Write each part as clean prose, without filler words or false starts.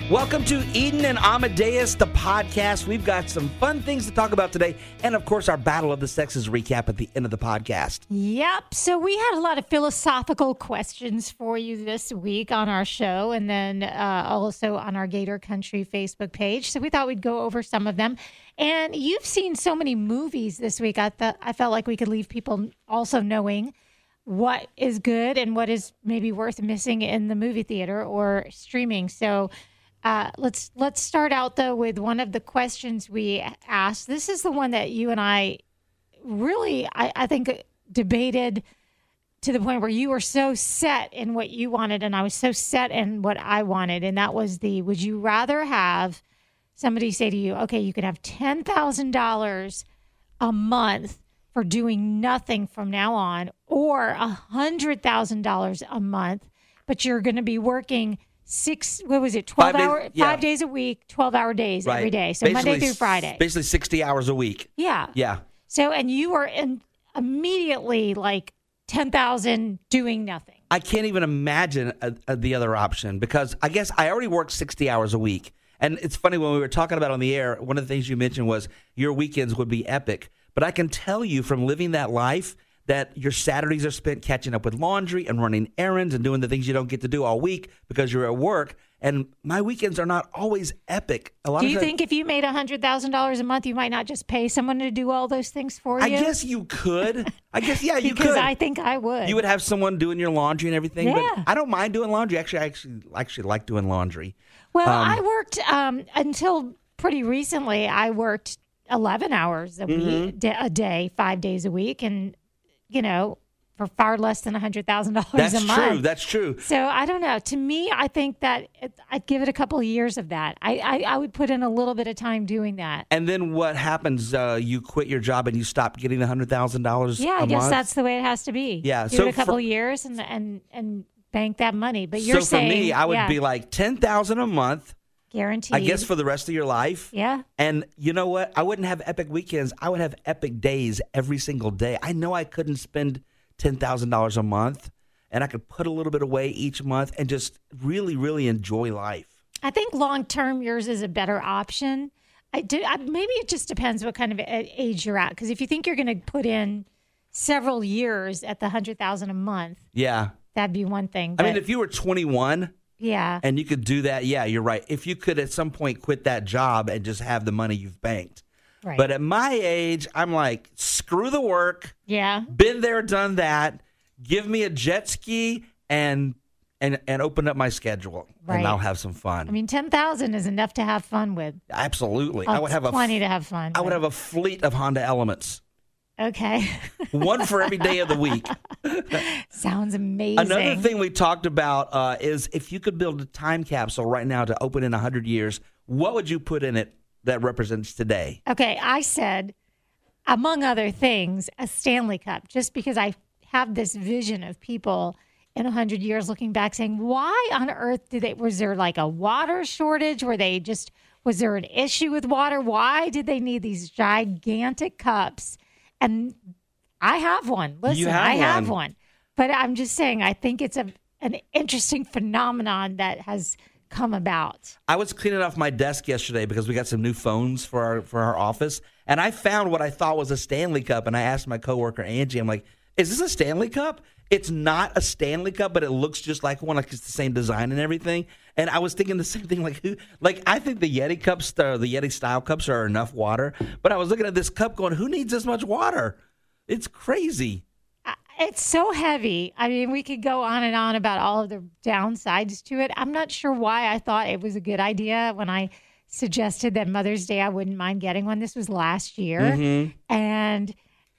Welcome to Eden and Amadeus, the podcast. We've got some fun things to talk about today. And, of course, our Battle of the Sexes recap at the end of the podcast. Yep. So we had a lot of philosophical questions for you this week on our show and then also on our Gator Country Facebook page. So we thought we'd go over some of them. And you've seen so many movies this week. I felt like we could leave people also knowing what is good and what is maybe worth missing in the movie theater or streaming. So let's start out, though, with one of the questions we asked. This is the one that you and I really, I think, debated to the point where you were so set in what you wanted and I was so set in what I wanted. And that was would you rather have somebody say to you, okay, you could have $10,000 a month for doing nothing from now on, or $100,000 a month, but you're going to be working 5 days a week, 12-hour days every day. So basically, Monday through Friday. Basically 60 hours a week. Yeah. Yeah. So, and you are immediately like 10,000 doing nothing. I can't even imagine the other option because I guess I already work 60 hours a week. And it's funny, when we were talking about it on the air, one of the things you mentioned was your weekends would be epic. But I can tell you from living that life that your Saturdays are spent catching up with laundry and running errands and doing the things you don't get to do all week because you're at work. And my weekends are not always epic. Do you think if you made $100,000 a month, you might not just pay someone to do all those things for you? I guess you could. I guess, yeah, you could. Because I think I would. You would have someone doing your laundry and everything. Yeah. But I don't mind doing laundry. Actually, I actually like doing laundry. Well, I worked until pretty recently. I worked 11 hours a week, a day, 5 days a week. And for far less than $100,000 a month. That's true. So I don't know. To me, I think that I'd give it a couple of years of that. I would put in a little bit of time doing that. And then what happens? You quit your job and you stop getting the $100,000 Yeah, I guess that's the way it has to be. Yeah. Give it a couple of years and bank that money. But you're saying... So for me, I would be like $10,000 a month. Guaranteed. I guess for the rest of your life. Yeah. And you know what? I wouldn't have epic weekends. I would have epic days every single day. I know I couldn't spend $10,000 a month, and I could put a little bit away each month and just really, really enjoy life. I think long-term yours is a better option. Maybe it just depends what kind of age you're at. Because if you think you're going to put in several years at the $100,000 a month, yeah, that'd be one thing. I mean, if you were 21... Yeah. And you could do that. Yeah, you're right. If you could at some point quit that job and just have the money you've banked. Right. But at my age, I'm like, screw the work. Yeah. Been there, done that. Give me a jet ski and open up my schedule. Right. And I'll have some fun. I mean, 10,000 is enough to have fun with. Absolutely. I would have plenty to have fun. I would have a fleet of Honda Elements. Okay. One for every day of the week. Sounds amazing. Another thing we talked about is if you could build a time capsule right now to open in 100 years, what would you put in it that represents today? Okay, I said, among other things, a Stanley Cup, just because I have this vision of people in 100 years looking back saying, why on earth was there like a water shortage? Was there an issue with water? Why did they need these gigantic cups? And I have one. Listen, I have one. But I'm just saying, I think it's an interesting phenomenon that has come about. I was cleaning off my desk yesterday because we got some new phones for our office, and I found what I thought was a Stanley Cup, and I asked my coworker Angie, I'm like, is this a Stanley Cup? It's not a Stanley Cup, but it looks just like one, like it's the same design and everything. And I was thinking the same thing, I think the Yeti cups, the Yeti style cups are enough water, but I was looking at this cup going, who needs this much water? It's crazy. It's so heavy. I mean, we could go on and on about all of the downsides to it. I'm not sure why I thought it was a good idea when I suggested that Mother's Day I wouldn't mind getting one. This was last year. Mm-hmm. And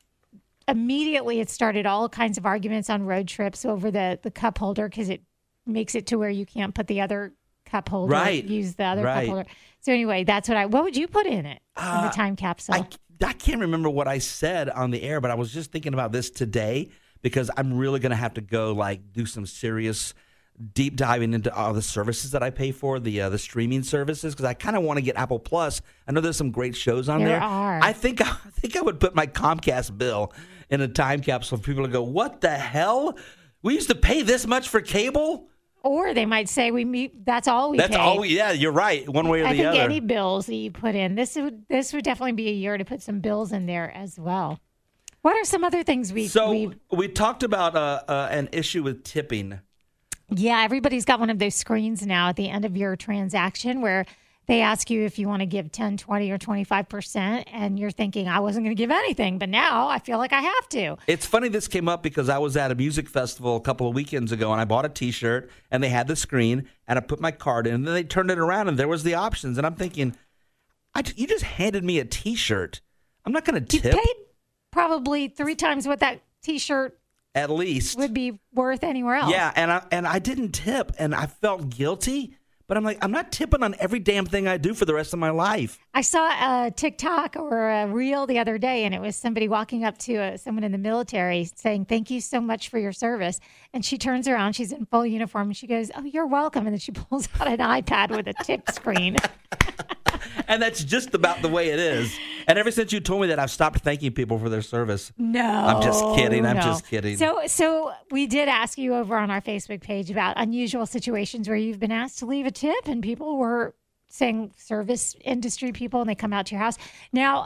immediately it started all kinds of arguments on road trips over the cup holder because it makes it to where you can't put the other cup holder, use the other cup holder. So anyway, that's what would you put in it in the time capsule? I can't remember what I said on the air, but I was just thinking about this today because I'm really going to have to go do some serious deep diving into all the services that I pay for, the streaming services, because I kind of want to get Apple Plus. I know there's some great shows on there. There are. I think I would put my Comcast bill in a time capsule for people to go, what the hell? We used to pay this much for cable? Or they might say that's all we That's pay. all. Yeah, you're right. One way or I the think other. any bills that you put in, this would definitely be a year to put some bills in there as well. What are some other things we talked about an issue with tipping. Yeah, everybody's got one of those screens now at the end of your transaction where they ask you if you want to give 10, 20, or 25%, and you're thinking, I wasn't going to give anything, but now I feel like I have to. It's funny this came up because I was at a music festival a couple of weekends ago, and I bought a T-shirt, and they had the screen, and I put my card in, and then they turned it around, and there was the options, and I'm thinking, you just handed me a T-shirt. I'm not going to tip. You paid probably 3 times what that T-shirt at least would be worth anywhere else. Yeah, and I didn't tip, and I felt guilty. But I'm like, I'm not tipping on every damn thing I do for the rest of my life. I saw a TikTok or a reel the other day, and it was somebody walking up to someone in the military saying, thank you so much for your service. And she turns around, she's in full uniform, and she goes, oh, you're welcome. And then she pulls out an iPad with a tip screen. And that's just about the way it is. And ever since you told me that, I've stopped thanking people for their service. No. I'm just kidding. I'm just kidding. So we did ask you over on our Facebook page about unusual situations where you've been asked to leave a tip and people were saying service industry people and they come out to your house. Now,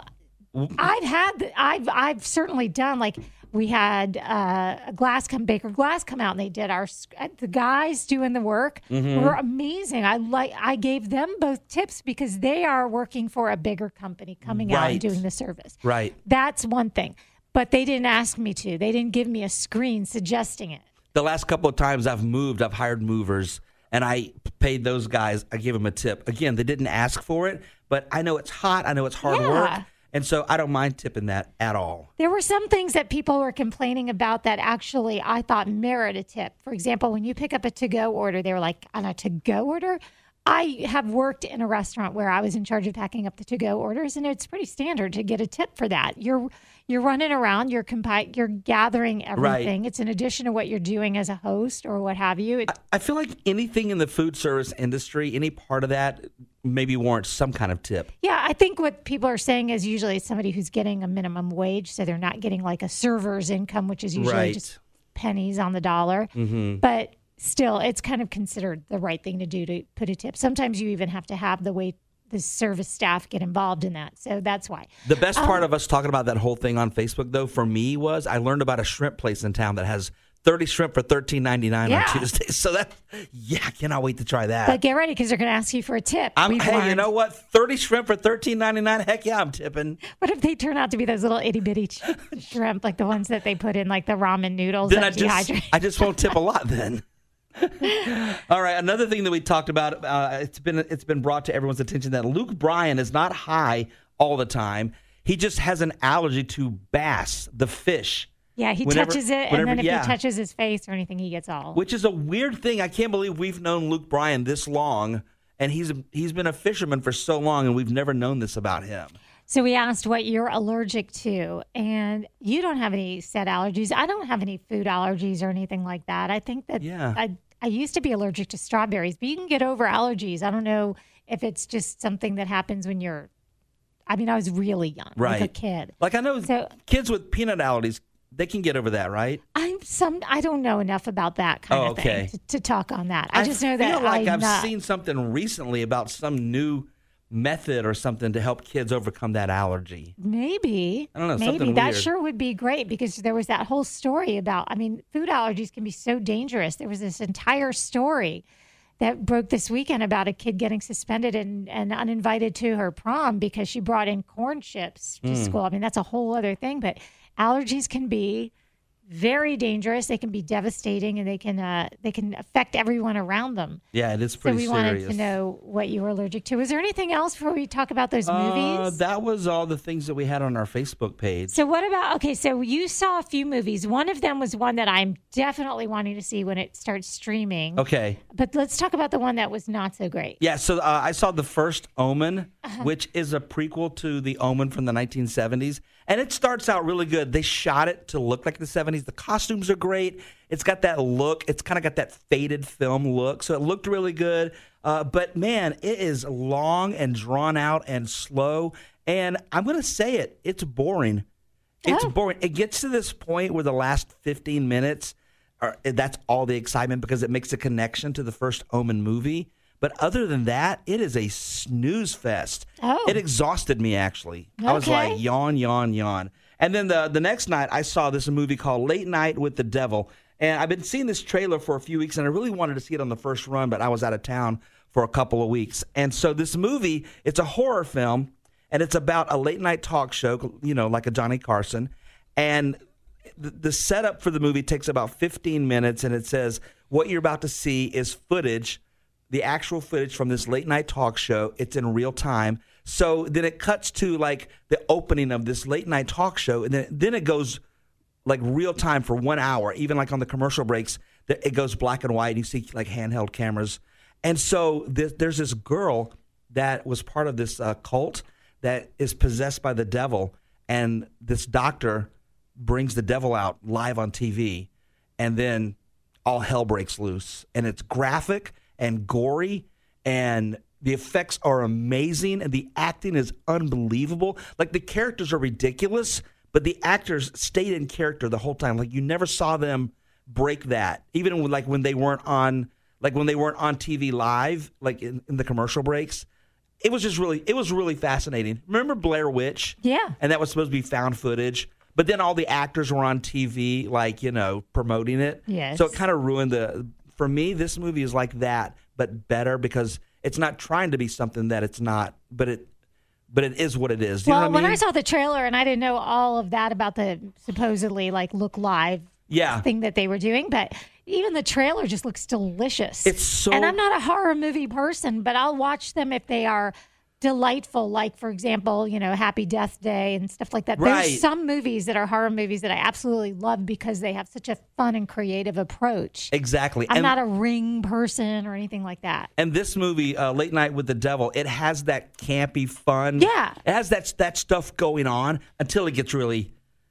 I've certainly done, like, we had Baker Glass come out and they did the guys doing the work were amazing. I gave them both tips because they are working for a bigger company coming out and doing the service. Right. That's one thing. But they didn't ask me to. They didn't give me a screen suggesting it. The last couple of times I've hired movers, and I paid those guys, I gave them a tip. Again, they didn't ask for it, but I know it's hot. I know it's hard work. And so I don't mind tipping that at all. There were some things that people were complaining about that actually I thought merit a tip. For example, when you pick up a to-go order, they were like, on a to-go order? I have worked in a restaurant where I was in charge of packing up the to-go orders, and it's pretty standard to get a tip for that. You're running around, you're gathering everything. Right. It's in addition to what you're doing as a host or what have you. I feel like anything in the food service industry, any part of that maybe warrants some kind of tip. Yeah, I think what people are saying is usually it's somebody who's getting a minimum wage, so they're not getting like a server's income, which is usually just pennies on the dollar. Mm-hmm. But still, it's kind of considered the right thing to do to put a tip. Sometimes you even have to have the service staff get involved in that. So that's why. The best part of us talking about that whole thing on Facebook, though, for me was I learned about a shrimp place in town that has 30 shrimp for $13.99 on Tuesday. So I cannot wait to try that. But get ready because they're going to ask you for a tip. Hey, you know what? 30 shrimp for $13.99? Heck yeah, I'm tipping. What if they turn out to be those little itty bitty shrimp, like the ones that they put in like the ramen noodles? Then I just won't tip a lot then. All right, another thing that we talked about, it's been brought to everyone's attention that Luke Bryan is not high all the time. He just has an allergy to bass, the fish. Yeah, he touches it, and then if he touches his face or anything, he gets all. Which is a weird thing. I can't believe we've known Luke Bryan this long, and he's been a fisherman for so long, and we've never known this about him. So we asked what you're allergic to, and you don't have any set allergies. I don't have any food allergies or anything like that. I think that I used to be allergic to strawberries, but you can get over allergies. I don't know if it's just something that happens when I was really young, like a kid. Like I know kids with peanut allergies, they can get over that, right? I don't know enough about that kind of thing to talk on that. I just know that I've seen something recently about some new method or something to help kids overcome that allergy. Maybe. I don't know. Maybe something that weird. Sure would be great because there was that whole story about, food allergies can be so dangerous. There was this entire story that broke this weekend about a kid getting suspended and uninvited to her prom because she brought in corn chips to school. That's a whole other thing, but allergies can be very dangerous. They can be devastating, and they can affect everyone around them. Yeah, it is pretty serious. So we wanted to know what you were allergic to. Was there anything else before we talk about those movies? That was all the things that we had on our Facebook page. So what about, so you saw a few movies. One of them was one that I'm definitely wanting to see when it starts streaming. Okay. But let's talk about the one that was not so great. Yeah, so I saw the first Omen, which is a prequel to the Omen from the 1970s. And it starts out really good. They shot it to look like the 70s. The costumes are great. It's got that look. It's kind of got that faded film look. So it looked really good. But, man, it is long and drawn out and slow. And I'm going to say it. It's boring. It's boring. It gets to this point where the last 15 minutes that's all the excitement because it makes a connection to the first Omen movie. But other than that, it is a snooze fest. Oh. It exhausted me, actually. I was like, yawn, yawn, yawn. And then the next night, I saw this movie called Late Night with the Devil. And I've been seeing this trailer for a few weeks, and I really wanted to see it on the first run, but I was out of town for a couple of weeks. And so this movie, it's a horror film, and it's about a late-night talk show, like a Johnny Carson. And the setup for the movie takes about 15 minutes, and it says what you're about to see is footage, the actual footage from this late-night talk show. It's in real time. So then it cuts to, like, the opening of this late-night talk show, and then it goes, like, real time for 1 hour. Even, like, on the commercial breaks, it goes black and white, and you see, like, handheld cameras. And so there's this girl that was part of this cult that is possessed by the devil, and this doctor brings the devil out live on TV, and then all hell breaks loose. And it's graphic and gory, and the effects are amazing, and the acting is unbelievable. Like, the characters are ridiculous, but the actors stayed in character the whole time. Like, you never saw them break that, even when they weren't on TV live, like in the commercial breaks. It was really fascinating. Remember Blair Witch? Yeah. And that was supposed to be found footage. But then all the actors were on TV, like, promoting it. Yes. So it kind of ruined for me, this movie is like that, but better because it's not trying to be something that it's not, but it is what it is. Do you know what I mean? When I saw the trailer and I didn't know all of that about the supposedly like Look Live thing that they were doing, but even the trailer just looks delicious. And I'm not a horror movie person, but I'll watch them if they are delightful, like, for example, Happy Death Day and stuff like that. Right. There's some movies that are horror movies that I absolutely love because they have such a fun and creative approach. Exactly. I'm not a Ring person or anything like that. And this movie, Late Night with the Devil, it has that campy fun. Yeah. It has that stuff going on until it gets really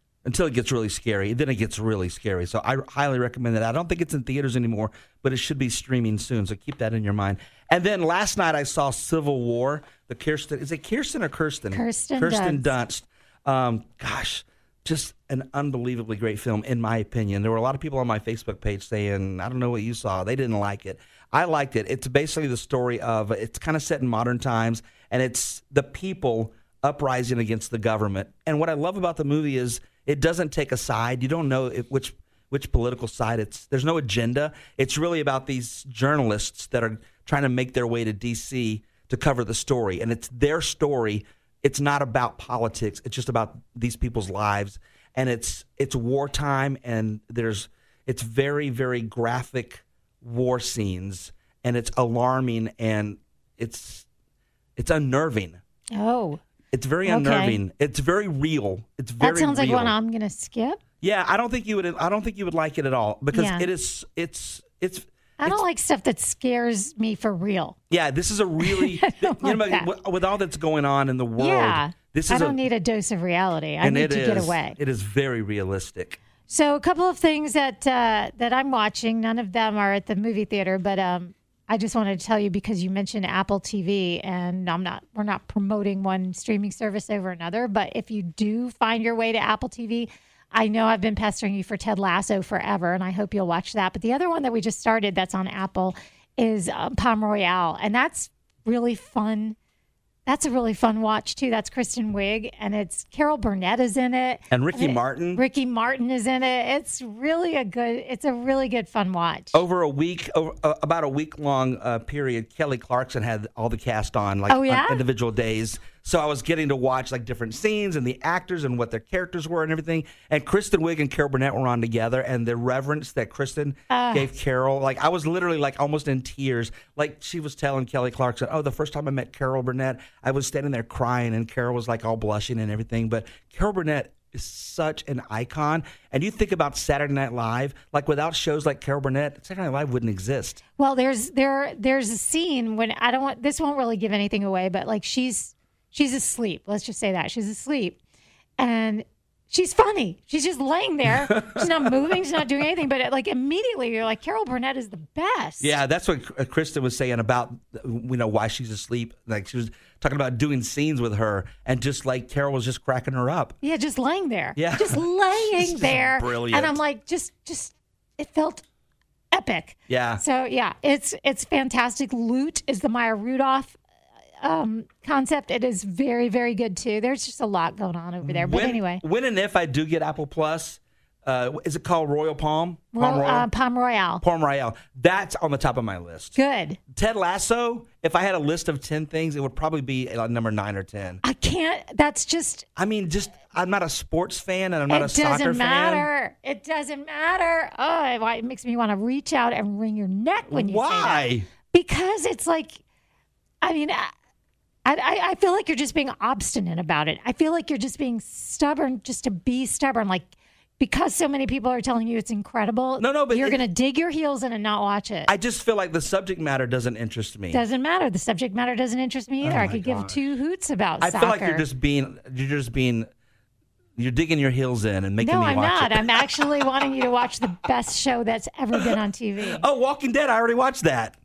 scary. Then it gets really scary. So I highly recommend that. I don't think it's in theaters anymore, but it should be streaming soon. So keep that in your mind. And then last night I saw Civil War. Is it Kirsten or Kirsten? Kirsten Dunst. Gosh, just an unbelievably great film, in my opinion. There were a lot of people on my Facebook page saying, I don't know what you saw. They didn't like it. I liked it. It's basically the story of, it's kind of set in modern times, and it's the people uprising against the government. And what I love about the movie is it doesn't take a side. You don't know which political side there's no agenda. It's really about these journalists that are trying to make their way to D.C. to cover the story. And it's their story. It's not about politics. It's just about these people's lives. And it's wartime, and it's very, very graphic war scenes, and it's alarming, and it's unnerving. Oh. It's very unnerving. It's very real. It's very That sounds real. like one I'm going to skip. Yeah, I don't think you would like it at all because I don't like stuff that scares me for real. Yeah, this is a really with all that's going on in the world. Yeah, I don't need a dose of reality. I need to get away. It is very realistic. So a couple of things that I'm watching. None of them are at the movie theater, but I just wanted to tell you because you mentioned Apple TV, and we're not promoting one streaming service over another. But if you do find your way to Apple TV, I know I've been pestering you for Ted Lasso forever, and I hope you'll watch that. But the other one that we just started that's on Apple is Palm Royale, and that's really fun. That's a really fun watch, too. That's Kristen Wiig, and it's Carol Burnett is in it. And Ricky Martin. Ricky Martin is in it. It's a really good fun watch. Over about a week-long period, Kelly Clarkson had all the cast on, on individual days. So I was getting to watch like different scenes and the actors and what their characters were and everything. And Kristen Wiig and Carol Burnett were on together, and the reverence that Kristen gave Carol, like I was literally like almost in tears. Like she was telling Kelly Clarkson, "Oh, the first time I met Carol Burnett, I was standing there crying, and Carol was like all blushing and everything." But Carol Burnett is such an icon. And you think about Saturday Night Live, like without shows like Carol Burnett, Saturday Night Live wouldn't exist. Well, there's a scene when this won't really give anything away, but like she's asleep. Let's just say that. She's asleep. And she's funny. She's just laying there. She's not moving. She's not doing anything. But like immediately you're like, Carol Burnett is the best. Yeah, that's what Kristen was saying about, why she's asleep. Like she was talking about doing scenes with her. And just like Carol was just cracking her up. Yeah, just laying there. Yeah. Just laying there. Brilliant. And I'm like, just it felt epic. Yeah. So yeah, it's fantastic. Loot is the Maya Rudolph concept. It is very, very good too. There's just a lot going on over there. But anyway, when and if I do get Apple Plus, is it called Royal Palm? Palm Royale. Palm Royale. That's on the top of my list. Good. Ted Lasso, if I had a list of 10 things, it would probably be number 9 or 10. I can't. That's just. I mean, I'm not a sports fan and I'm not a soccer fan. It doesn't matter. It doesn't matter. Oh, it makes me want to reach out and wring your neck when you say that. Why? Because it's like, I mean, I feel like you're just being obstinate about it. I feel like you're just being stubborn just to be stubborn. Like, because so many people are telling you it's incredible. No, but you're going to dig your heels in and not watch it. I just feel like the subject matter doesn't interest me. Doesn't matter. The subject matter doesn't interest me either. I could give two hoots about soccer. I feel like you're digging your heels in and making me watch it. No, I'm not. I'm actually wanting you to watch the best show that's ever been on TV. Oh, Walking Dead. I already watched that.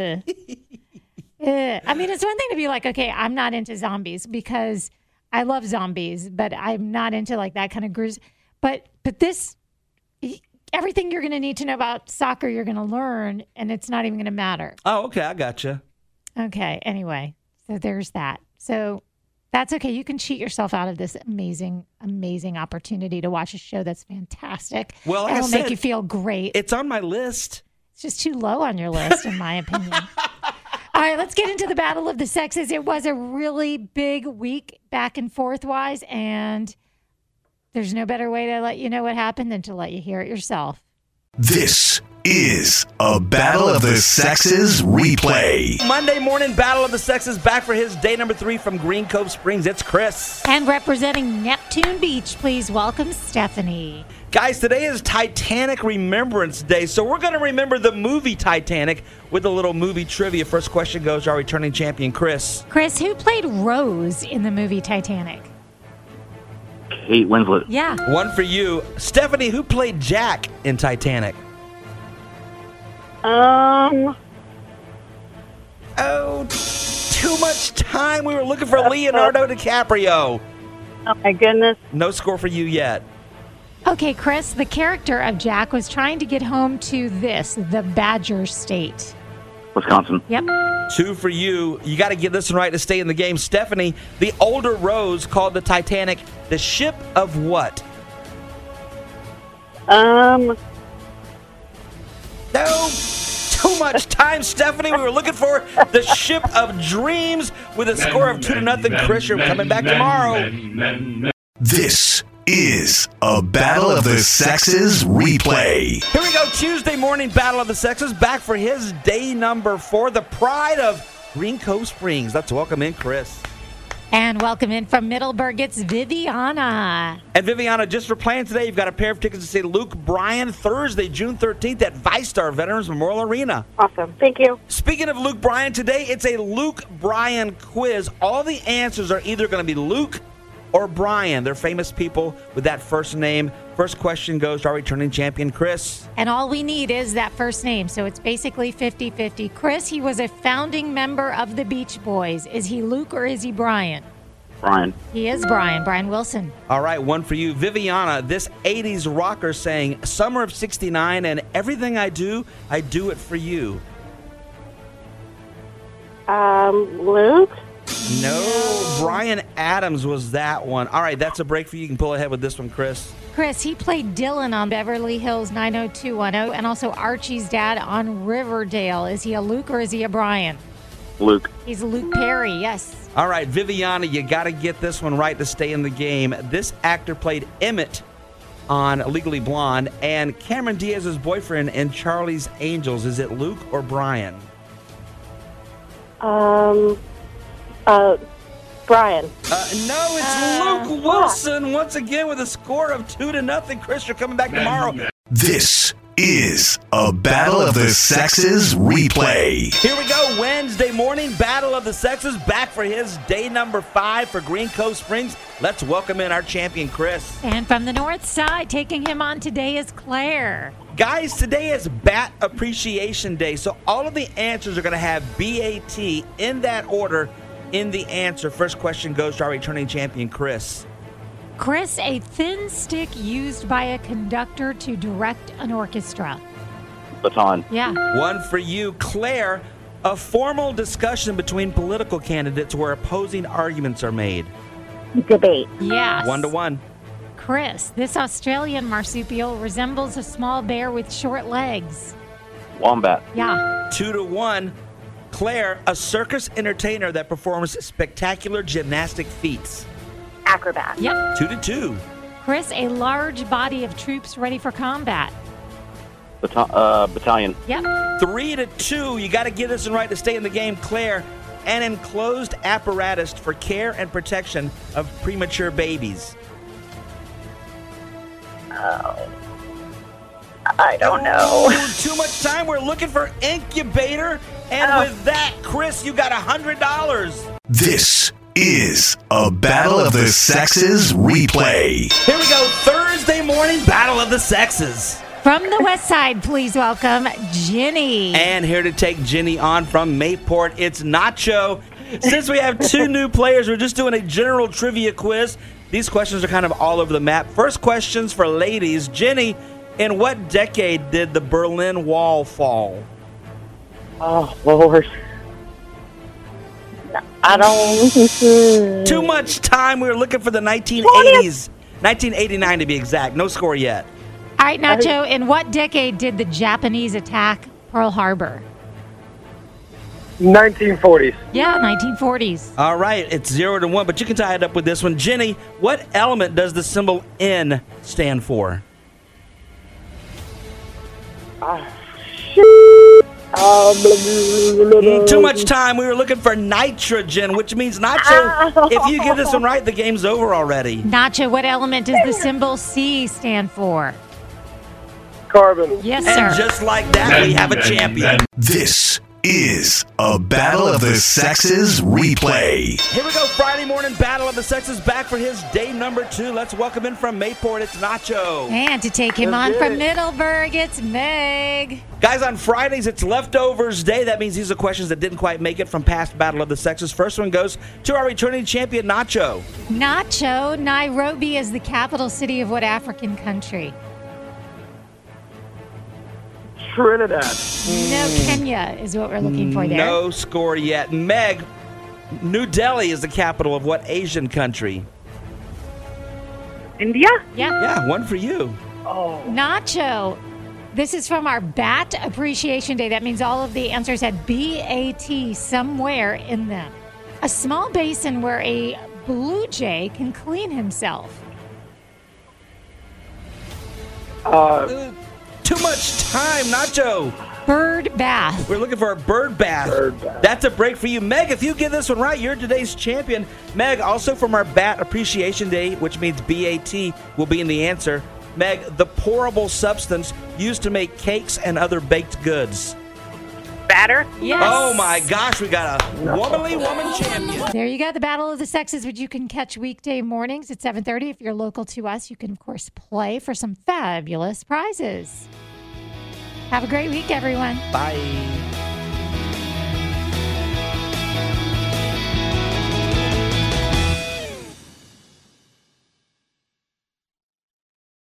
I mean, it's one thing to be like, okay, I'm not into zombies because I love zombies, but I'm not into like that kind of gruesome. But this, everything you're going to need to know about soccer, you're going to learn, and it's not even going to matter. Oh, okay. I gotcha. Okay. Anyway, so there's that. So that's okay. You can cheat yourself out of this amazing, amazing opportunity to watch a show that's fantastic. Well, like it'll make you feel great. It's on my list. It's just too low on your list, in my opinion. All right, let's get into the Battle of the Sexes. It was a really big week back and forth wise, and there's no better way to let you know what happened than to let you hear it yourself. This is a Battle of the Sexes replay. Monday morning Battle of the Sexes back for his day number 3 from Green Cove Springs. It's Chris. And representing Neptune Beach, please welcome Stephanie. Guys, today is Titanic Remembrance Day, so we're going to remember the movie Titanic with a little movie trivia. First question goes to our returning champion, Chris. Chris, who played Rose in the movie Titanic? Kate Winslet. Yeah. One for you. Stephanie, who played Jack in Titanic? Um, Oh, too much time. We were looking for Leonardo DiCaprio. oh my goodness. No score for you yet. Okay, Chris, the character of Jack was trying to get home to the Badger State. Wisconsin. Yep. 2 for you. You got to get this one right to stay in the game. Stephanie, the older Rose called the Titanic the ship of what? Um, No, too much time, Stephanie. We were looking for the ship of dreams with a score of 2-0. Chris, you're coming back tomorrow. This is a Battle of the Sexes replay. Here we go, Tuesday morning Battle of the Sexes, back for his day number 4, the pride of Green Cove Springs. Let's welcome in Chris. And welcome in from Middleburg, it's Viviana. And Viviana, just for playing today, you've got a pair of tickets to see Luke Bryan Thursday, June 13th at ViStar Veterans Memorial Arena. awesome. Thank you. Speaking of Luke Bryan, today it's a Luke Bryan quiz. All the answers are either going to be Luke or Brian. They're famous people with that first name. First question goes to our returning champion, Chris. And all we need is that first name. So it's basically 50-50. Chris, he was a founding member of the Beach Boys. Is he Luke or is he Brian? Brian. He is Brian Wilson. All right, one for you. Viviana, this 80s rocker sang Summer of 69 and Everything I Do It For You. Luke? No, Bryan Adams was that one. All right, that's a break for you. You can pull ahead with this one, Chris. Chris, he played Dylan on Beverly Hills 90210 and also Archie's dad on Riverdale. Is he a Luke or is he a Brian? Luke. He's Luke Perry, yes. All right, Viviana, you got to get this one right to stay in the game. This actor played Emmett on Legally Blonde and Cameron Diaz's boyfriend in Charlie's Angels. Is it Luke or Brian? Brian. No, it's Luke Wilson once again with a score of 2-0. Chris, you're coming back tomorrow. This is a Battle of the Sexes replay. Here we go, Wednesday morning, Battle of the Sexes, back for his day number 5 for Green Cove Springs. Let's welcome in our champion, Chris. And from the north side, taking him on today is Claire. Guys, today is Bat Appreciation Day, so all of the answers are going to have B-A-T in that order in the answer. First question goes to our returning champion, Chris. Chris, a thin stick used by a conductor to direct an orchestra. Baton. Yeah. One for you. Claire, a formal discussion between political candidates where opposing arguments are made. Debate. Yes. 1-1. Chris, this Australian marsupial resembles a small bear with short legs. Wombat. Yeah. 2-1. Claire, a circus entertainer that performs spectacular gymnastic feats. Acrobat. Yep. 2-2. Chris, a large body of troops ready for combat. Battalion. Yep. 3-2. You got to get this one right to stay in the game. Claire, an enclosed apparatus for care and protection of premature babies. I don't know. Ooh, too much time. We're looking for incubator. And with that, Chris, you got $100. This is a Battle of the Sexes replay. Here we go. Thursday morning Battle of the Sexes. From the west side, please welcome Jenny. And here to take Jenny on from Mayport, it's Nacho. Since we have two new players, we're just doing a general trivia quiz. These questions are kind of all over the map. First questions for ladies. Jenny, in what decade did the Berlin Wall fall? Oh, Lord. I don't. Too much time. We were looking for the 1980s. 1989 to be exact. No score yet. All right, Nacho, in what decade did the Japanese attack Pearl Harbor? 1940s. Yeah, 1940s. All right, it's 0-1, but you can tie it up with this one. Jenny, what element does the symbol N stand for? Too much time. We were looking for nitrogen, which means Nacho. If you get this one right, the game's over already. Nacho, what element does the symbol C stand for? Carbon. Yes, And sir. just like that, we have a champion. This is a Battle of the Sexes replay. Here we go, Friday morning Battle of the Sexes, back for his day number 2. Let's welcome in from Mayport, it's Nacho. And to take him on from Middleburg, it's Meg. Guys, on Fridays, it's Leftovers Day. That means these are questions that didn't quite make it from past Battle of the Sexes. First one goes to our returning champion, Nacho. Nacho, Nairobi is the capital city of what African country? Trinidad. No, Kenya is what we're looking for there. No score yet. Meg, New Delhi is the capital of what Asian country? India? Yep. Yeah, one for you. Nacho, this is from our Bat Appreciation Day. That means all of the answers had B-A-T somewhere in them. A small basin where a blue jay can clean himself. Too much time, Nacho. Bird bath. We're looking for a bird bath. Bird bath. That's a break for you. Meg, if you get this one right, you're today's champion. Meg, also from our Bat Appreciation Day, which means B-A-T will be in the answer. Meg, the pourable substance used to make cakes and other baked goods. Batter? Yes. Oh my gosh, we got a womanly woman champion. There you go, the Battle of the Sexes, which you can catch weekday mornings at 7:30. If you're local to us, you can, of course, play for some fabulous prizes. Have a great week, everyone. Bye.